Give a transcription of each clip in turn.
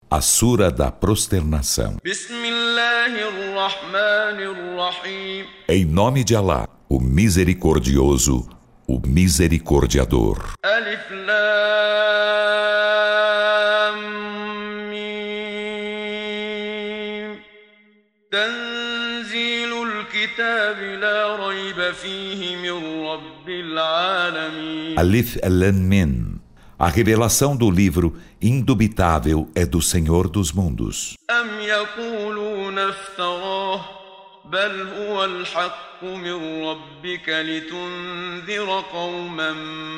A Sura da Prosternação. Em nome de Alá, o Misericordioso, o Misericordiador. Alif Lam Mim. Tanzilul Kitab la rayba fihi min Rabbil Alamin. Alif Lam Mim. A revelação do livro indubitável é do Senhor dos mundos. Am yaquluna iftarah, bal huwa al-haqq min rabbika litunzira qauman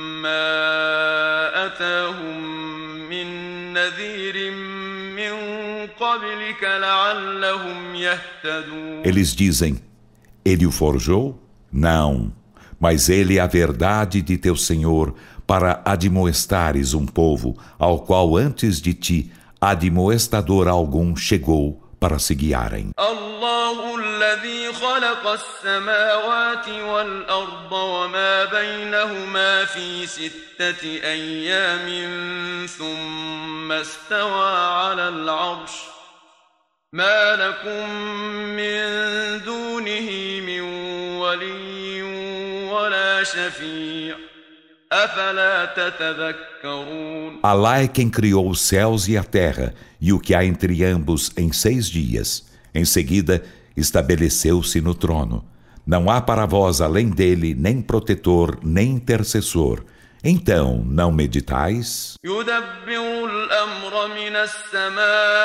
ma atahum min nadhirin min qablika la'allahum yahtadun. Eles dizem: ele o forjou? Não, mas ele é a verdade de teu Senhor, para admoestares um povo ao qual antes de ti admoestador algum chegou para se guiarem. Allahu alladhi khalaqa as-samawati wal-arda wa ma baynahuma fi sittati ayyamin thumma istawa 'ala al-'arsh ma lakum min dunihi min waliyyin wa la shafi'. Alá é quem criou os céus e a terra e o que há entre ambos em 6 dias. Em seguida, estabeleceu-se no trono. Não há para vós além dele nem protetor, nem intercessor. Então, não meditais? يدبر الأمر من السماء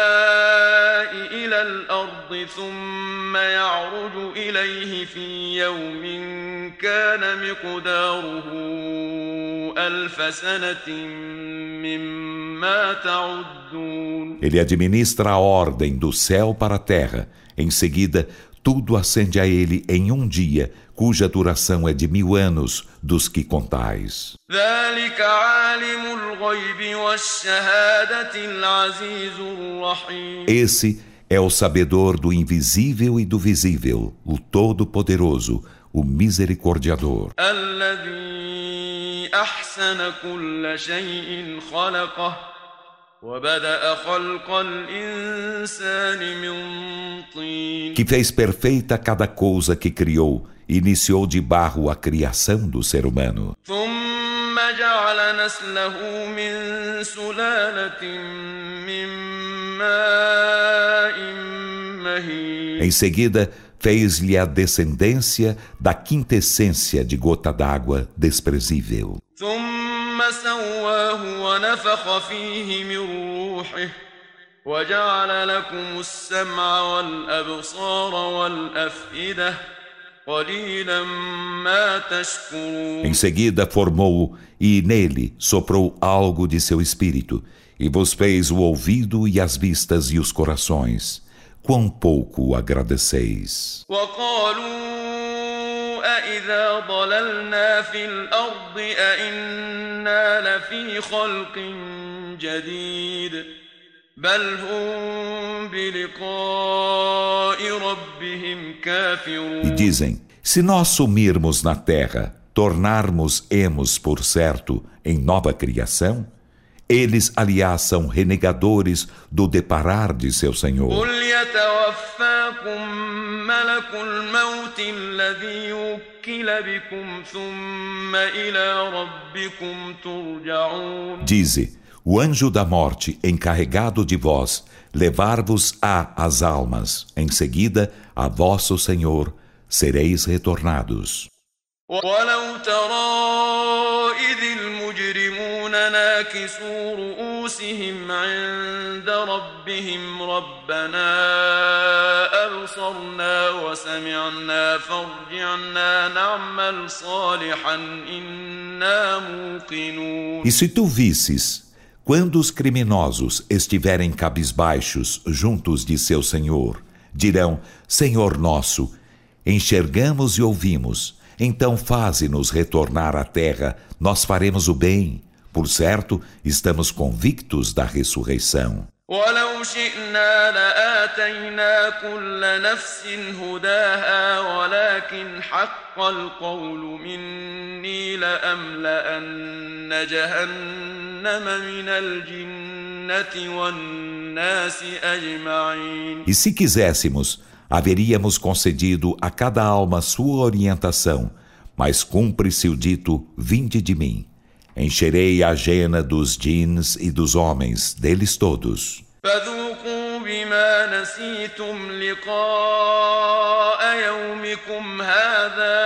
إلى الأرض ثم يعرج إليه في يوم كان مقداره 1000 سنة مما تعدون. Ele administra a ordem do céu para a terra. Em seguida, tudo ascende a ele em um dia, cuja duração é de 1000 anos dos que contais. Esse é o sabedor do invisível e do visível, o Todo-Poderoso, o Misericordiador. Que fez perfeita cada coisa que criou e iniciou de barro a criação do ser humano. Em seguida, fez-lhe a descendência da quintessência de gota d'água desprezível. سواه ونفخ فيه من روحه وجعل لكم السمع والأبصار والأفئدة قليلا ما تشكرون. Em seguida formou-o e nele soprou algo de seu espírito e vos fez o ouvido e as vistas e os corações. Quão pouco agradeceis. أإذا ضللنا في الأرض أإنا لفي خلق جديد بل هم بلقاء ربهم كافرون. E dizem: se nós sumirmos na terra, tornarmos-emos por certo em nova criação, eles, aliás, são renegadores do deparar de seu Senhor. Dize: o anjo da morte encarregado de vós levar-vos-á as almas, em seguida a vosso Senhor sereis retornados. ولو ترى إذ المجرمون ناكسوا رؤوسهم عند ربهم ربنا أبصرنا وسمعنا فارجعنا نعمل صالحا إنا موقنون. E se tu visses, quando os criminosos estiverem cabisbaixos juntos de seu Senhor, dirão: Senhor nosso, enxergamos e ouvimos. Então faze-nos retornar à terra, nós faremos o bem. Por certo, estamos convictos da ressurreição. وَلَوْ شِئْنَا لَآتَيْنَا كُلَّ نَفْسٍ هُدَاهَا وَلَكِنْ حَقَّ الْقَوْلُ مِنِّي لَأَمْلَأَنَّ جَهَنَّمَ مِنَ الْجِنِّ والناس أجمعين. E se quiséssemos, haveríamos concedido a cada alma sua orientação, mas cumpre-se o dito: vinde de mim. Encherei a jena dos djinns e dos homens, deles todos. فذوقوا بما نسيتم لقاء يومكم هذا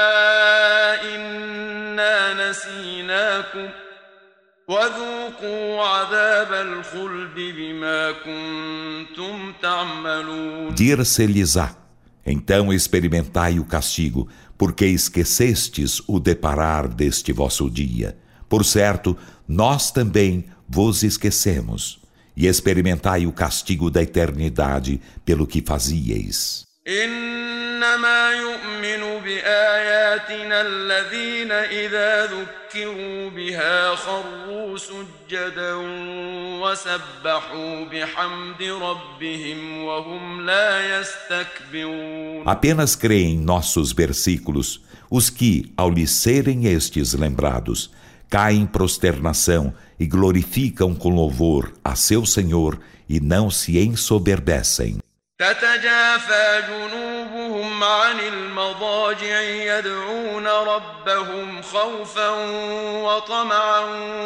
إنا نسيناكم وذوقوا عذاب الخلد بما كنتم تعملون. Dir-se-lhes-á: então experimentai o castigo, porque esquecestes o deparar deste vosso dia. Por certo, nós também vos esquecemos. E experimentai o castigo da eternidade pelo que fazieis. إنما يؤمن بآياتنا الذين إذا ذكروا بها خروا سجدا وسبحوا بحمد ربهم وهم لا يستكبرون. Apenas creem em nossos versículos os que, ao lhes serem estes lembrados, caem em prosternação e glorificam com louvor a seu Senhor e não se ensoberbecem. تتجافى جنوبهم عن المضاجع يدعون ربهم خوفا وطمعا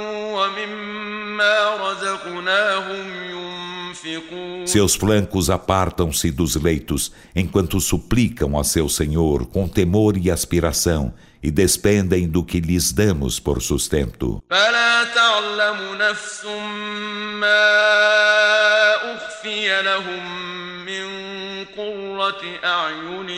ومما رزقناهم ينفقون. Seus flancos apartam-se dos leitos enquanto suplicam a seu Senhor com temor e aspiração e despendem do que lhes damos por sustento. فلا تعلم نفس ما أخفي لهم من قرة أعين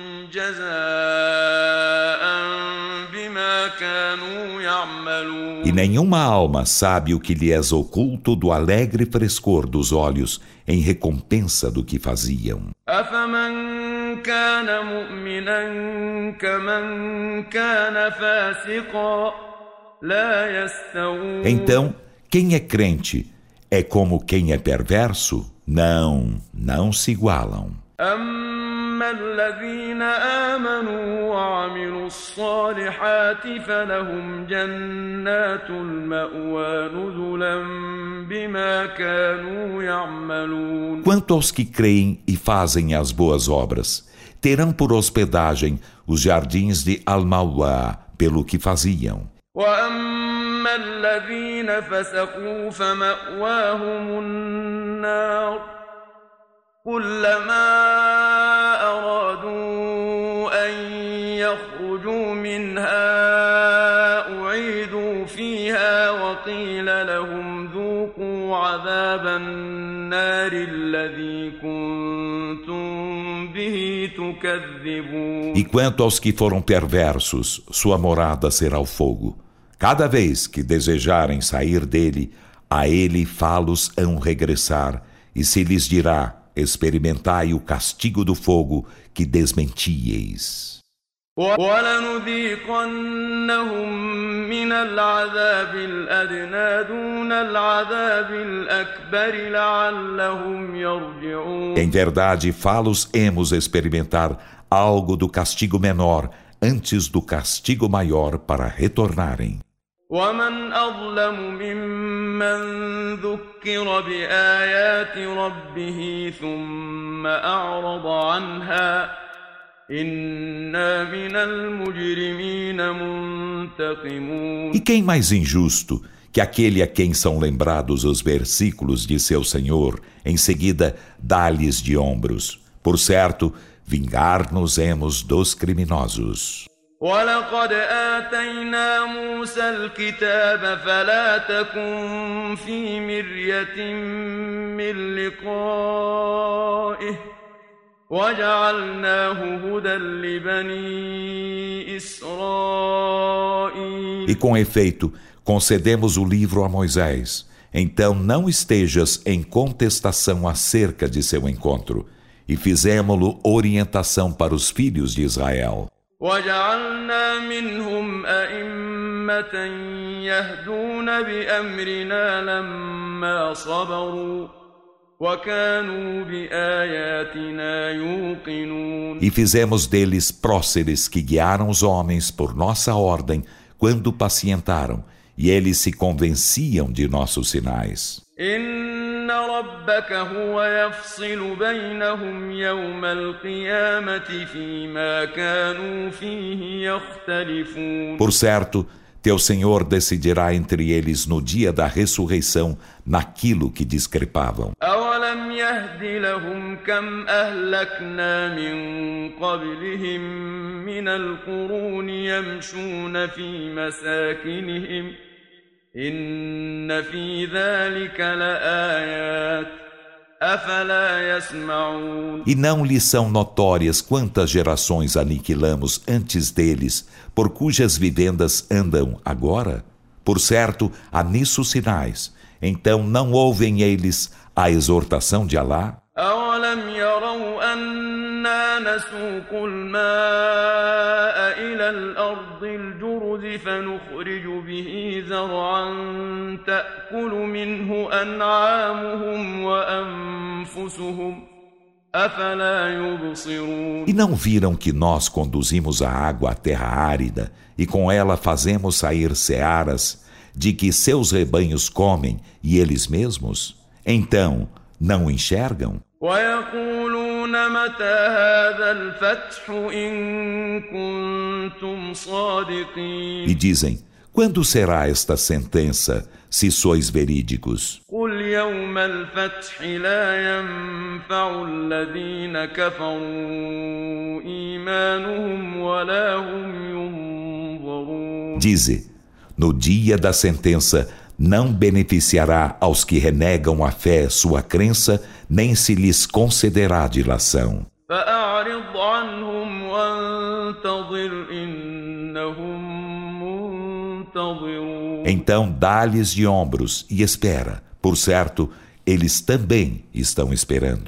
جزاء بما كانوا يعملون. E nenhuma alma sabe o que lhe é oculto do alegre frescor dos olhos em recompensa do que faziam. أفمن كان مؤمنا كمن كان فاسقا لا يستوون. Então, quem é crente é como quem é perverso? Não se igualam. أما الذين آمنوا وعملوا الصالحات فلهم جنات المأوى نزلا بما كانوا يعملون. Quanto aos que creem e fazem as boas obras, terão por hospedagem os jardins de Al-Mawá, pelo que faziam. وأما الذين فسقوا فمأواهم النار كلما أرادوا أن يخرجوا منها أعيدوا فيها وقيل لهم ذوقوا عذاب النار الذي كنتم به تكذبون. E quanto aos que foram perversos, sua morada será o fogo. Cada vez que desejarem sair dele, a ele fá-los hão regressar, e se lhes dirá: experimentai o castigo do fogo que desmentieis. وَلَنُذِيقَنَّهُم مِّنَ الْعَذَابِ الْأَدْنَىٰ دُونَ الْعَذَابِ الْأَكْبَرِ لَعَلَّهُمْ يَرْجِعُونَ. Em verdade, fá-los-emos experimentar algo do castigo menor antes do castigo maior para retornarem. وَمَنْ أَظْلَمُ مِمَّن ذُكِّرَ بِآيَاتِ رَبِّهِ ثُمَّ أَعْرَضَ عَنْهَا إِنَّا مِنَ الْمُجْرِمِينَ مُنْتَقِمُونَ. E quem mais injusto que aquele a quem são lembrados os versículos de seu Senhor, em seguida dá-lhes de ombros? Por certo, vingar-nos-emos dos criminosos. وَلَقَدْ آتَيْنَا مُوسَى الْكِتَابَ فَلَا تَكُنْ فِي مِرْيَةٍ مِّن لِقَائِهِ وَجَعَلْنَاهُ هُدًى لِبَنِي إِسْرَائِيلَ. E com efeito, concedemos o livro a Moisés. Então não estejas em contestação acerca de seu encontro. E fizemo-lo orientação para os filhos de Israel. وَجَعَلْنَا مِنْهُمْ أَئِمَّةً يَهْدُونَ بِأَمْرِنَا لَمَّا صَبَرُوا وَكَانُوا بِآيَاتِنَا يُوقِنُونَ. E fizemos deles próceres que guiaram os homens por nossa ordem quando pacientaram, e eles se convenciam de nossos sinais. إن ربك هو يفصل بينهم يوم القيامة فيما كانوا فيه يختلفون. Por certo, teu Senhor decidirá entre eles no dia da ressurreição naquilo que discrepavam. أولم يهد لهم كم أهلكنا من قبلهم من القرون يمشون في مساكنهم إن في ذلك لآيات أفلا يسمعون. E não lhes são notórias quantas gerações aniquilamos antes deles, por cujas vivendas andam agora? Por certo, há nisso sinais. Então não ouvem eles a exortação de Alá? أولم يروا أنا نسوق الماء إلى الأرض الجرز فنخرج به زرعا تأكل منه أنعامهم وأنفسهم أفلا يبصرون. E não viram que nós conduzimos a água à terra árida e com ela fazemos sair searas de que seus rebanhos comem e eles mesmos? Então, não enxergam? ويقولون متى هذا الفتح إن كنتم صادقين. E dizem, quando será esta sentença, se sois verídicos? قل يوم الفتح لا ينفع الذين كفروا إيمانهم ولا هم ينظرون. Dize, no dia da sentença, não beneficiará aos que renegam a fé sua crença, nem se lhes concederá dilação. فأعرض عنهم وانتظر إنهم منتظرون. Então dá-lhes de ombros e espera. Por certo, eles também estão esperando.